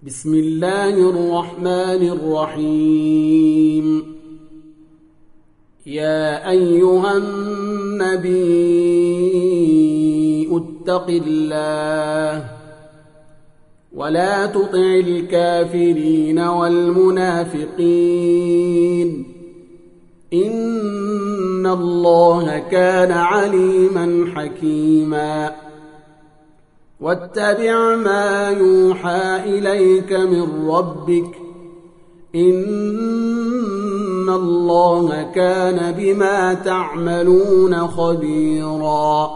بسم الله الرحمن الرحيم. يا أيها النبي اتق الله ولا تطع الكافرين والمنافقين إن الله كان عليما حكيما. واتبع ما يوحى إليك من ربك إن الله كان بما تعملون خبيرا.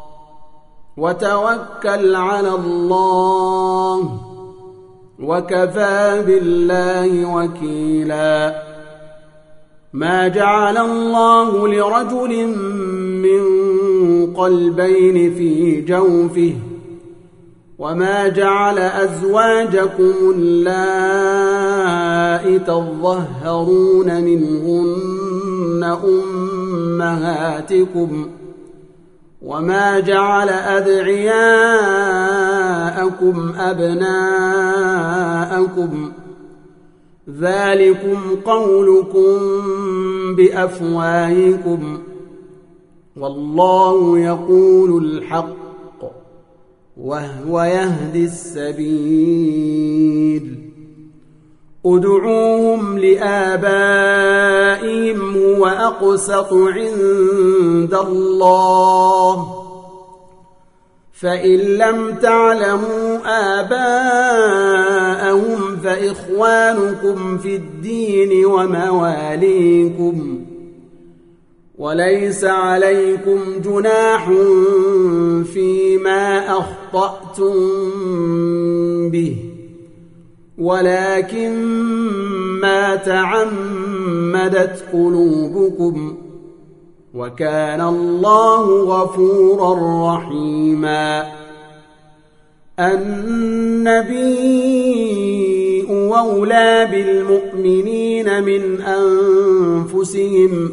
وتوكل على الله وكفى بالله وكيلا. ما جعل الله لرجل من قلبين في جوفه وما جعل أزواجكم اللائي تظهرون منهن أمهاتكم وما جعل أدعياءكم أبناءكم ذلكم قولكم بأفواهكم والله يقول الحق وهو يهدي السبيل. ادعوهم لآبائهم هو أقسط عند الله فإن لم تعلموا آباءهم فإخوانكم في الدين ومواليكم وليس عليكم جناح فيما أخطأتم به ولكن ما تعمدت قلوبكم وكان الله غفورا رحيما. النبي أولى بالمؤمنين من أنفسهم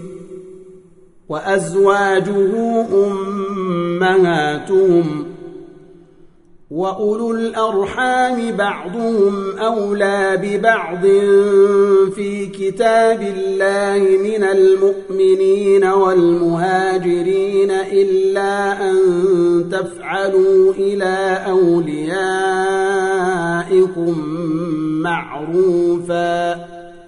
وأزواجه أمهاتهم وأولو الأرحام بعضهم أولى ببعض في كتاب الله من المؤمنين والمهاجرين إلا أن تفعلوا إلى أوليائكم معروفا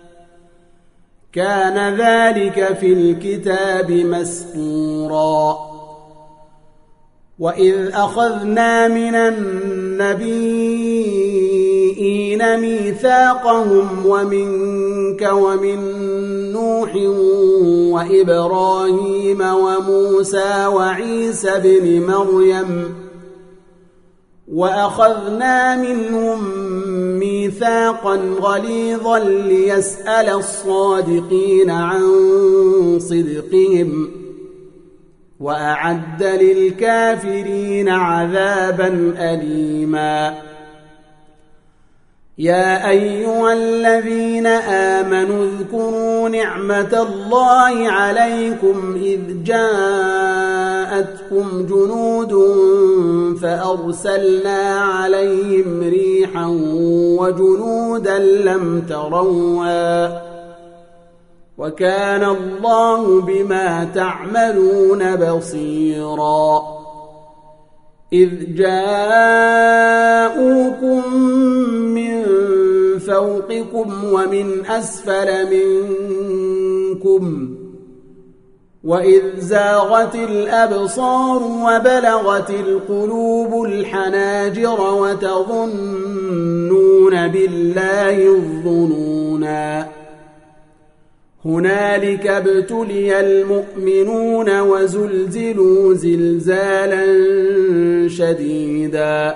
كان ذلك في الكتاب مسطورا. وإذ أخذنا من النبيين ميثاقهم ومنك ومن نوح وإبراهيم وموسى وعيسى بن مريم وأخذنا منهم ميثاقا غليظا ليسأل الصادقين عن صدقهم وأعد للكافرين عذابا أليما. يا أيها الذين آمنوا اذكروا نعمة الله عليكم إذ جاءتكم جنود فأرسلنا عليهم ريحا وجنودا لم تروها وكان الله بما تعملون بصيرا. إذ جاءوكم من فوقكم ومن أسفل منكم وإذ زاغت الأبصار وبلغت القلوب الحناجر وتظنون بالله الظنونا. هنالك ابتلي المؤمنون وزلزلوا زلزالا شديدا.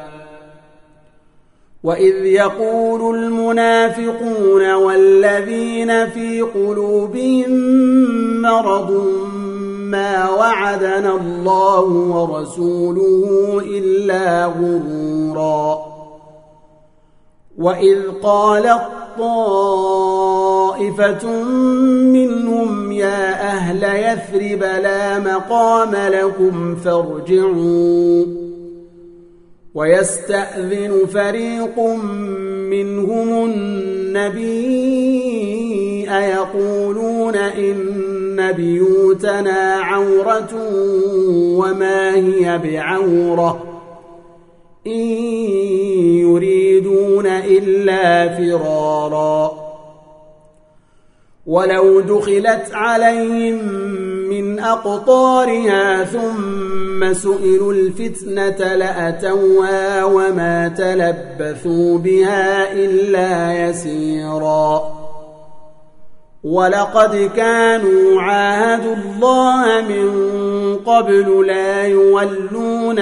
وإذ يقول المنافقون والذين في قلوبهم مرض ما وعدنا الله ورسوله إلا غرورا. وإذ قالت طائفة منهم يا أهل يثرب لا مقام لكم فارجعوا ويستأذن فريق منهم النبي يقولون إن بيوتنا عورة وما هي بعورة إن يريدون إلا فرارا ولو دخلت عليهم من أقطارها ثم سئلوا الفتنة لأتوها وما تلبثوا بها إلا يسيرا ولقد كانوا عاهدوا الله من قبل لا يولون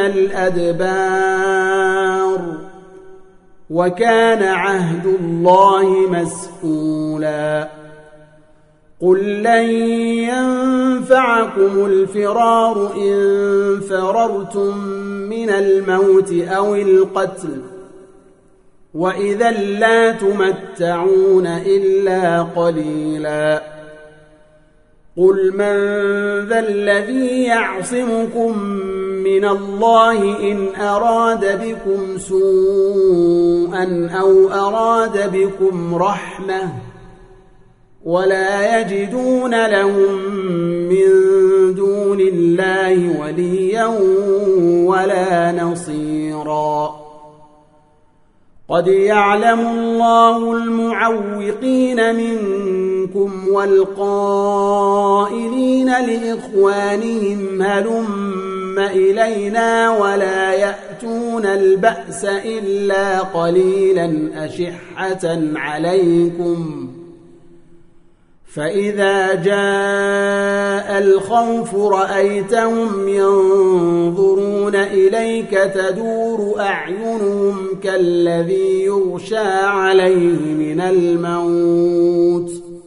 الأدبار وكان عهد الله مسؤولا قل لن ينفعكم الفرار إن فررتم من الموت أو القتل وإذا لا تمتعون إلا قليلا قل من ذا الذي يعصمكم من الله إن أراد بكم سوءا أو أراد بكم رحمة ولا يجدون لهم من دون الله وليا ولا نصيرا قد يعلم الله المعوقين منكم والقائلين لإخوانهم هلم إلينا ولا يأتون البأس إلا قليلا أشحة عليكم فإذا جاء الخوف رأيتهم ينظرون إليك تدور أعينهم كالذي يغشى عليه من الموت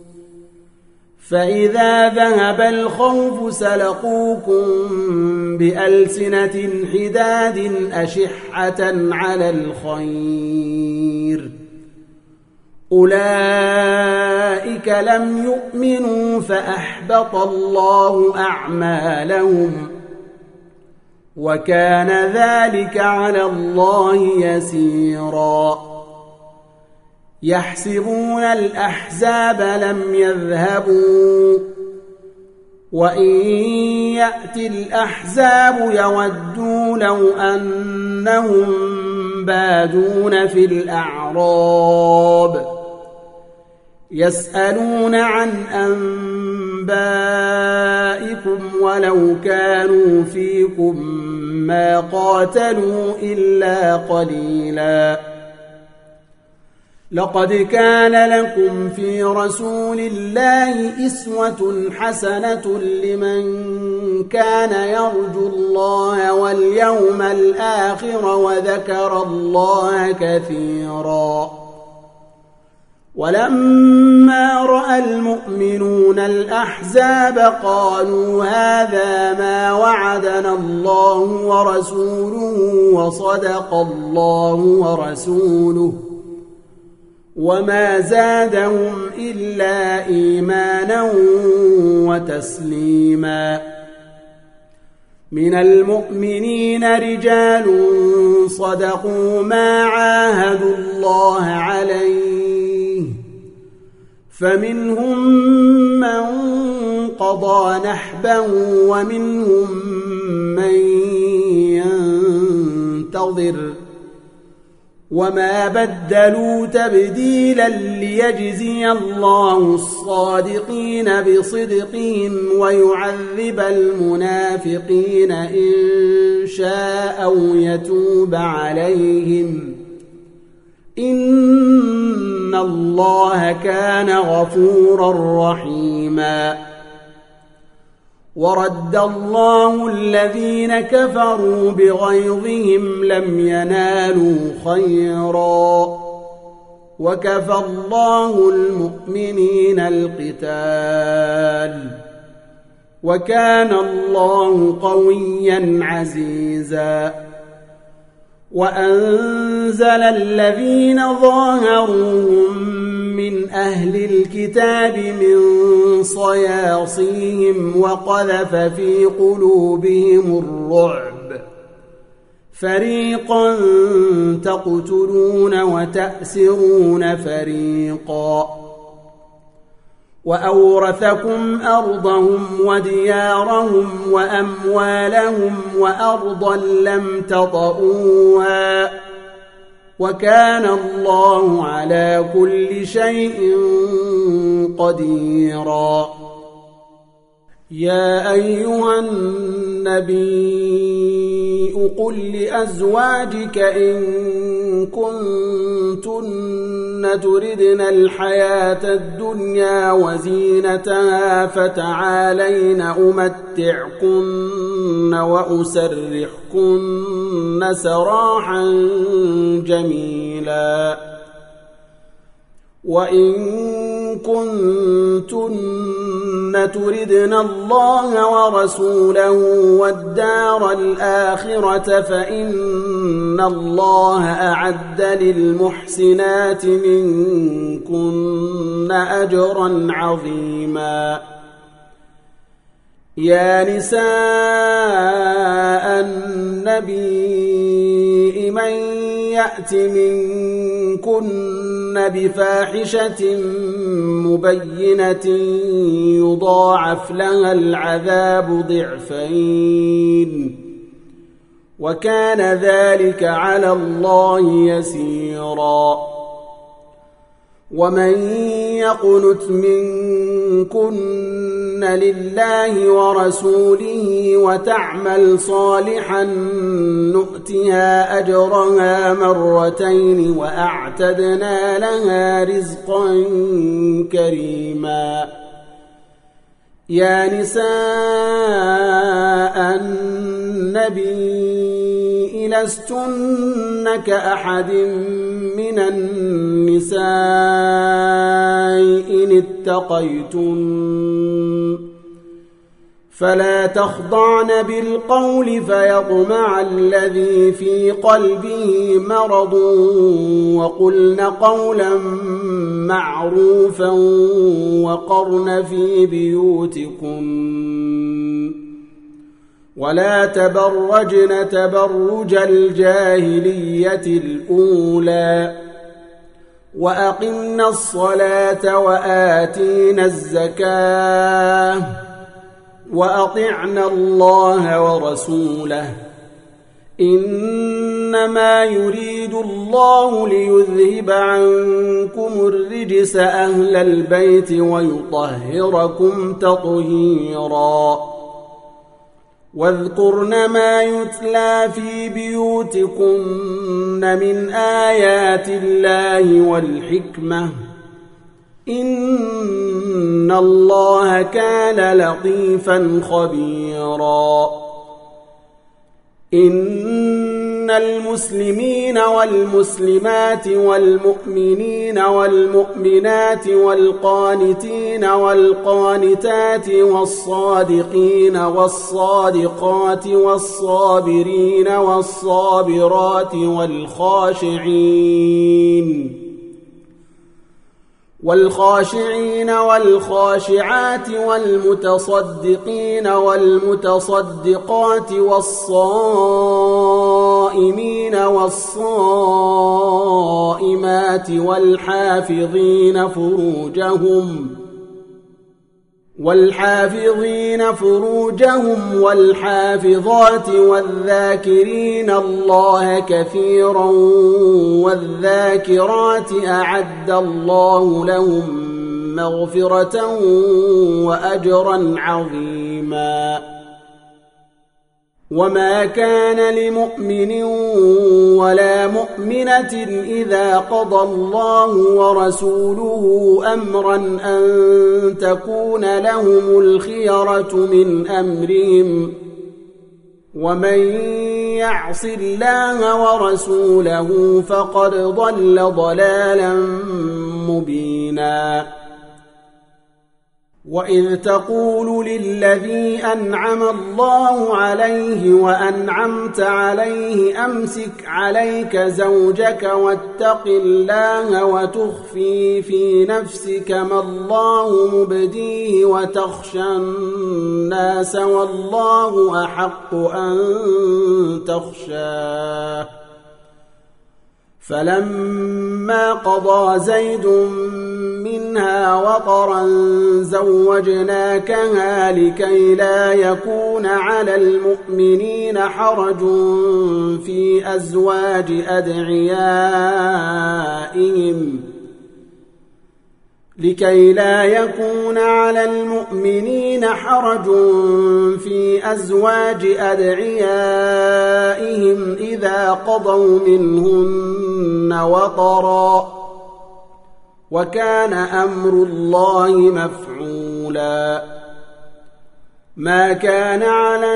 فإذا ذهب الخوف سلقوكم بألسنة حداد أشحة على الخير أولئك لم يؤمنوا فأحبط الله أعمالهم وكان ذلك على الله يسيرا يحسبون الأحزاب لم يذهبوا وإن يأتي الأحزاب يودوا لو أنهم بادون في الأعراب يسألون عن أنبائكم ولو كانوا فيكم ما قاتلوا إلا قليلا لقد كان لكم في رسول الله أسوة حسنة لمن كان يرجو الله واليوم الآخر وذكر الله كثيرا ولما رأى المؤمنون الأحزاب قالوا هذا ما وعدنا الله ورسوله وصدق الله ورسوله وما زادهم إلا إيمانا وتسليما من المؤمنين رجال صدقوا ما عاهدوا الله عليه فمنهم من قضى نحبه ومنهم من ينتظر وما بدلوا تبديلا ليجزي الله الصادقين بصدقهم ويعذب المنافقين إن شاء أو يتوب عليهم إن الله كان غفورا رحيما ورد الله الذين كفروا بغيظهم لم ينالوا خيرا وكفى الله المؤمنين القتال وكان الله قويا عزيزا وأنزل الذين ظاهروهم من أهل الكتاب من صياصيهم وقذف في قلوبهم الرعب فريقا تقتلون وتأسرون فريقا وأورثكم أرضهم وديارهم وأموالهم وأرضا لم تطئوها وكان الله على كل شيء قديرا. يا أيها النبي قل لأزواجك إن كنتن تردن الحياة الدنيا وزينتها فتعالين أمتعكن وأسرحكن سراحا جميلا. وإن كنتن تردن الله ورسوله والدار الآخرة فإن الله أعد للمحسنات منكن أجرا عظيما. يا نساء النبي من يأت منكن بفاحشة مبينة يضاعف لها العذاب ضعفين وكان ذلك على الله يسيرا. ومن يقنت منكن لله ورسوله وتعمل صالحا نؤتها أجرها مرتين وأعتدنا لها رزقا كريما. يا نساء النبي لستن كأحد من النساء إن اتقيتن فلا تخضعن بالقول فيطمع الذي في قلبه مرض وقلن قولا معروفا وقرن في بيوتكن ولا تبرجن تبرج الجاهلية الأولى وأقمنا الصلاة وآتينا الزكاة وأطعنا الله ورسوله إنما يريد الله ليذهب عنكم الرجس أهل البيت ويطهركم تطهيرا. واذكرن ما يتلى في بيوتكن من آيات الله والحكمة إن الله كان لطيفا خبيرا. إن المسلمين والمسلمات والمؤمنين والمؤمنات والقانتين والقانتات والصادقين والصادقات والصابرين والصابرات والخاشعين والخاشعات والمتصدقين والمتصدقات والصائمين والصائمات والحافظين فروجهم والحافظات والذاكرين الله كثيرا والذاكرات أعد الله لهم مغفرة وأجرا عظيما. وما كان لمؤمن ولا مؤمنة إذا قضى الله ورسوله أمرا أن تكون لهم الخيرة من أمرهم ومن يعص الله ورسوله فقد ضل ضلالا مبينا. وإذ تقول للذي أنعم الله عليه وأنعمت عليه أمسك عليك زوجك واتق الله وتخفي في نفسك ما الله مبديه وتخشى الناس والله أحق أن تخشاه فلما قضى زيد منها وطرا زوجناكها لكي لا يكون على المؤمنين حرج في أزواج أدعيائهم إذا قضوا منهن وطرا وكان أمر الله مفعولا ما كان على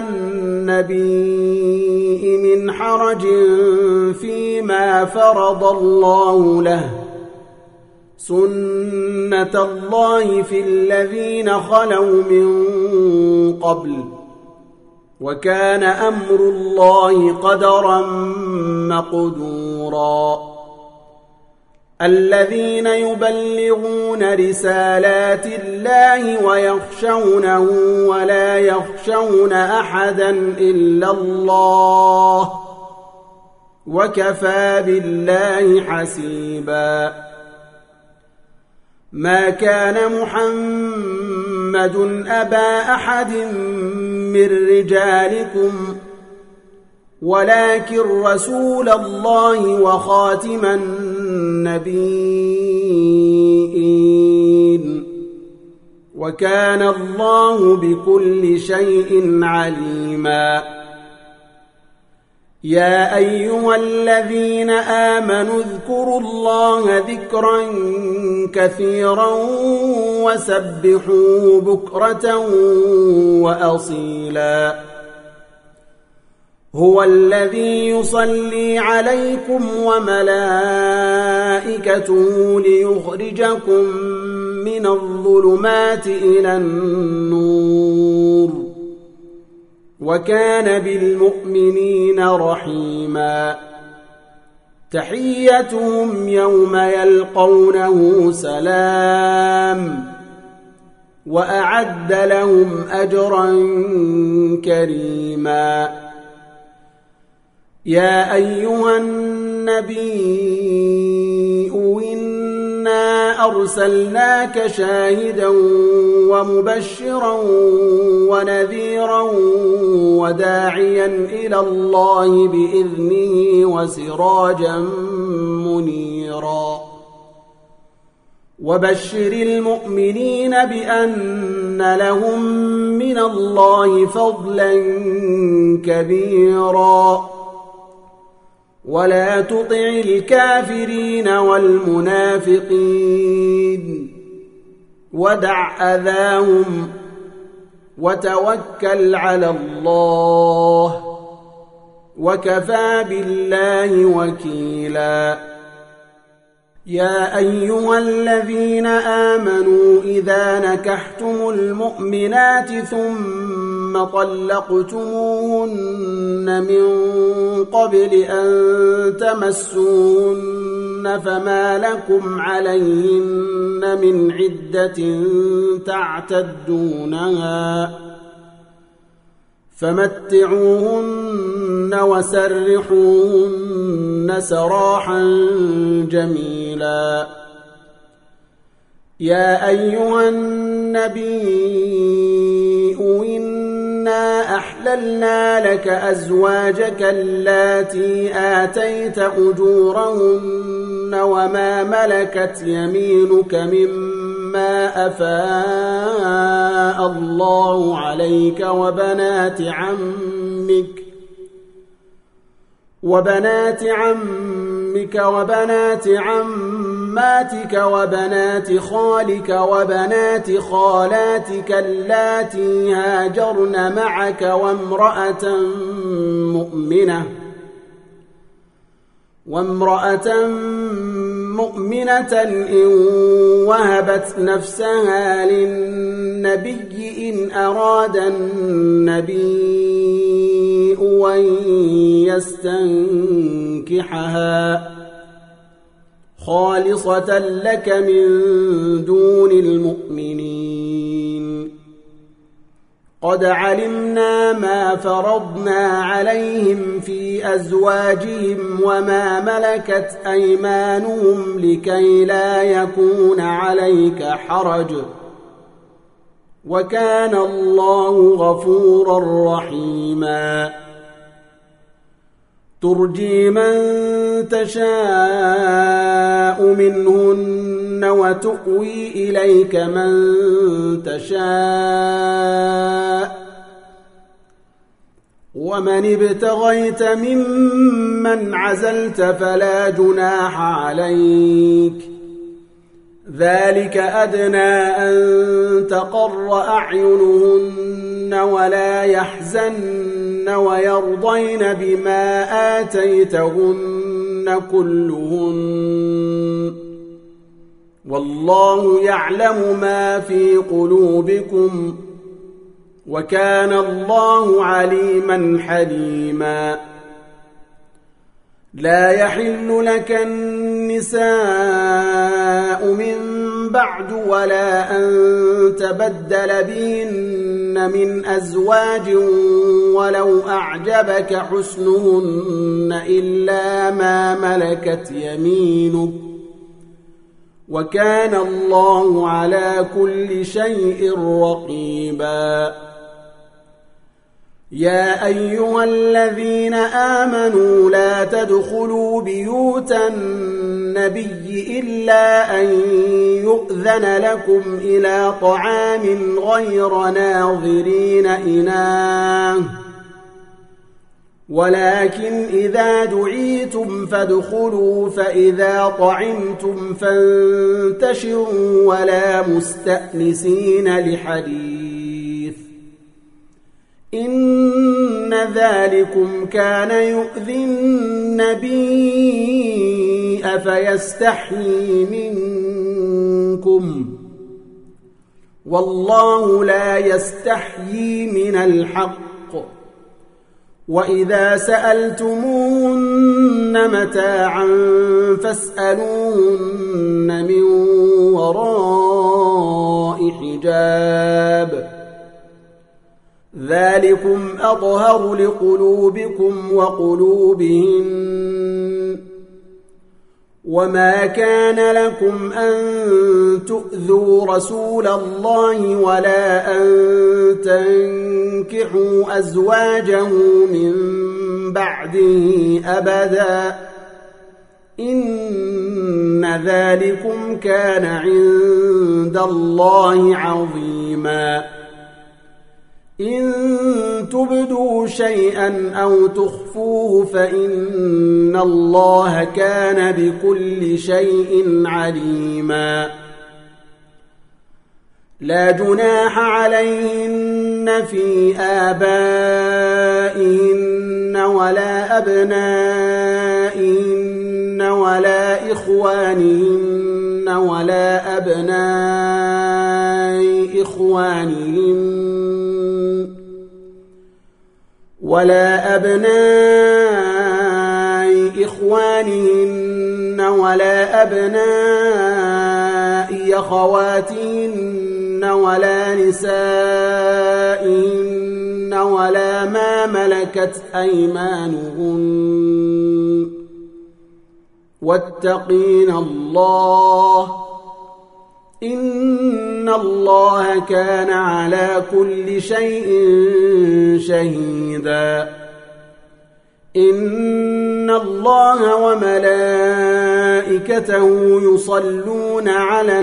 النبي من حرج فيما فرض الله له سنة الله في الذين خلوا من قبل وكان أمر الله قدرا مقدورا الذين يبلغون رسالات الله ويخشونه ولا يخشون أحدا إلا الله وكفى بالله حسيبا ما كان محمد أبا أحد من رجالكم ولكن رسول الله وخاتم النبيين وكان الله بكل شيء عليما يا أيها الذين آمنوا اذكروا الله ذكرا كثيرا وسبحوه بكرة وأصيلا هو الذي يصلي عليكم وملائكته ليخرجكم من الظلمات إلى النور وكان بالمؤمنين رحيما تحيتهم يوم يلقونه سلام وأعد لهم أجرا كريما يا أيها النبي إنا أرسلناك شاهدا ومبشرا ونذيرا وداعيا إلى الله بإذنه وسراجا منيرا وبشر المؤمنين بأن لهم من الله فضلا كبيرا ولا تطع الكافرين والمنافقين ودع أذاهم وتوكل على الله وكفى بالله وكيلا يا أيها الذين آمنوا إذا نكحتم المؤمنات ثم طلقتموهن من قبل أن تمسوهن فما لكم عليهن من عدة تعتدونها فمتعوهن وسرحوهن سراحا جميلا يا أيها النبي إنا أحللنا لك أزواجك اللاتي آتيت أجورهن وما ملكت يمينك مما أفاء الله عليك وبنات عمك وبنات عماتك وبنات خالك وبنات خالاتك اللاتي هاجرن معك وامرأة مؤمنة إن وهبت نفسها للنبي إن أراد النبي أن يستنكحها خالصة لك من دون المؤمنين. قد علمنا ما فرضنا عليهم في أزواجهم وما ملكت أيمانهم لكي لا يكون عليك حرج، وكان الله غفورا رحيما. ترجي من تشاء منهن وتؤوي إليك من تشاء، ومن ابتغيت ممن عزلت فلا جناح عليك، ذلك أدنى أن تقر أعينهن ولا يحزن ويرضين بما آتيتهن كلهن، والله يعلم ما في قلوبكم، وكان الله عليما حليما. لا يحل لك النساء من بعد ولا أن تبدل بهن من أزواج ولو أعجبك حسنهن إلا ما ملكت يمينك، وكان الله على كل شيء رقيبا. يا أيها الذين آمنوا لا تدخلوا بيوت النبي إلا أن يؤذن لكم إلى طعام غير ناظرين إناه، ولكن إذا دعيتم فادخلوا فإذا طعمتم فانتشروا ولا مستأنسين لحديث، إن ذلكم كان يؤذي النبي فيستحيي منكم، والله لا يستحيي من الحق. وإذا سألتموهن متاعا فاسألوهن من وراء حجاب، ذلكم أطهر لقلوبكم وقلوبهن. وما كان لكم أن تؤذوا رسول الله ولا أن تنكحوا أزواجه من بعده أبدا، إن ذلكم كان عند الله عظيما. إن تبدوا شيئا أو تخفوه فإن الله كان بكل شيء عليما. لا جناح عليهن في آبائهن ولا أبنائهن ولا إخوانهن ولا أبناء إخوانهن ولا أبناء أخواتهن ولا نسائهن ولا ما ملكت أيمانهن، واتقين الله، إن الله كان على كل شيء شهيدا. إن الله وملائكته يصلون على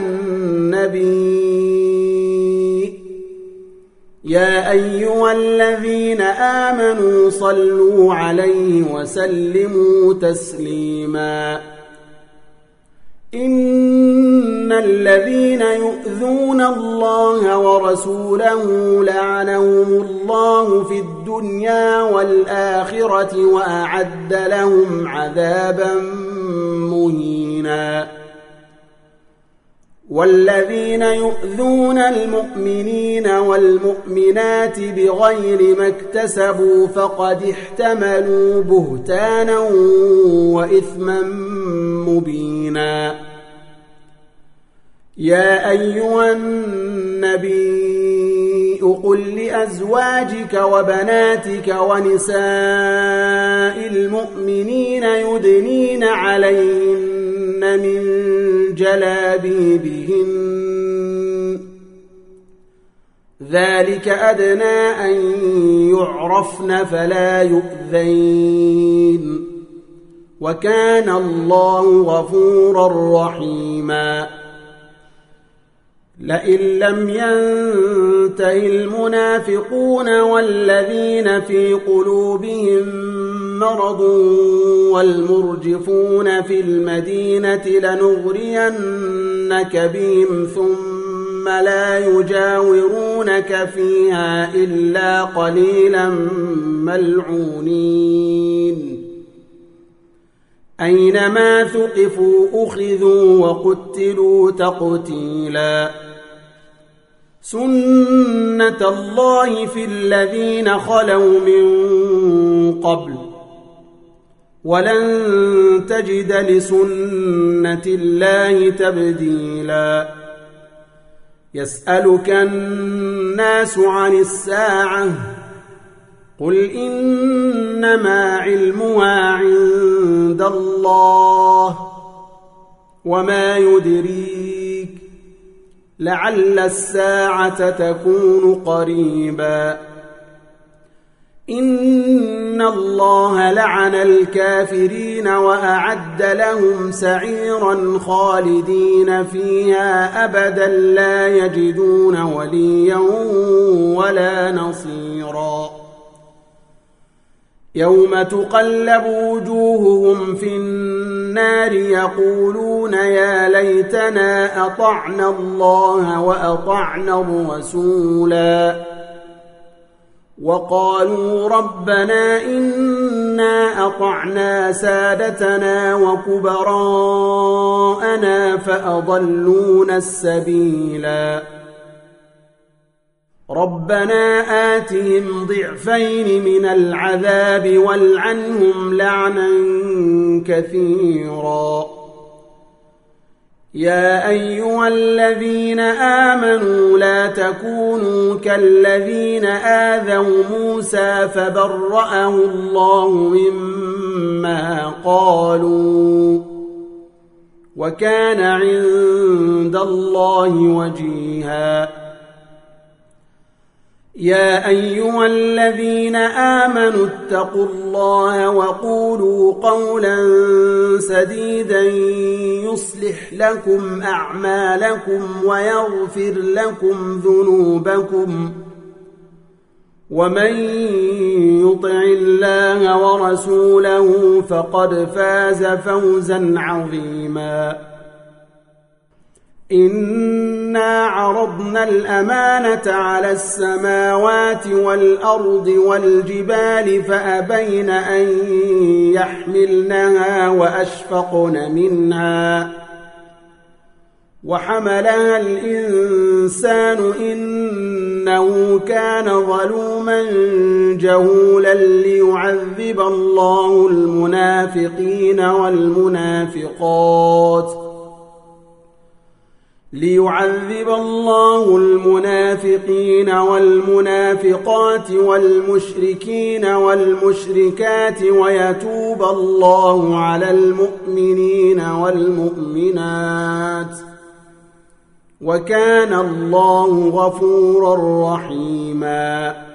النبي، يا أيها الذين آمنوا صلوا عليه وسلموا تسليما. إن الذين يؤذون الله ورسوله لعنهم الله في الدنيا والآخرة وأعد لهم عذابا مهينا. والذين يؤذون المؤمنين والمؤمنات بغير ما اكتسبوا فقد احتملوا بهتانا وإثما مبينا يا أيها النبي قل لأزواجك وبناتك ونساء المؤمنين يدنين عليهن من جلابيبهن ذلك أدنى أن يعرفن فلا يؤذين وكان الله غفورا رحيما لئن لم ينته المنافقون والذين في قلوبهم مرض والمرجفون في المدينة لنغرينك بهم ثم لا يجاورونك فيها إلا قليلا ملعونين أينما ثقفوا أخذوا وقتلوا تقتيلا سنة الله في الذين خلوا من قبل ولن تجد لسنة الله تبديلا يسألك الناس عن الساعة قل إنما علمها عند الله وما يدريك لعل الساعة تكون قريبا إن الله لعن الكافرين وأعد لهم سعيرا خالدين فيها أبدا لا يجدون وليا ولا نصيرا يوم تقلب وجوههم في النار يقولون يا ليتنا أطعنا الله وأطعنا الرسولا وقالوا ربنا إنا أطعنا سادتنا وكبراءنا فأضلونا السبيلا ربنا آتهم ضعفين من العذاب والعنهم لعنا كثيرا يا أيها الذين آمنوا لا تكونوا كالذين آذوا موسى فبرأه الله مما قالوا وكان عند الله وجيها يا أيها الذين آمنوا اتقوا الله وقولوا قولا سديدا يصلح لكم أعمالكم ويغفر لكم ذنوبكم ومن يطع الله ورسوله فقد فاز فوزا عظيما إنا عرضنا الأمانة على السماوات والأرض والجبال فأبين أن يحملنها وأشفقن منها وحملها الإنسان إنه كان ظلوما جهولا ليعذب الله المنافقين والمنافقات والمشركين والمشركات ويتوب الله على المؤمنين والمؤمنات وكان الله غفورا رحيما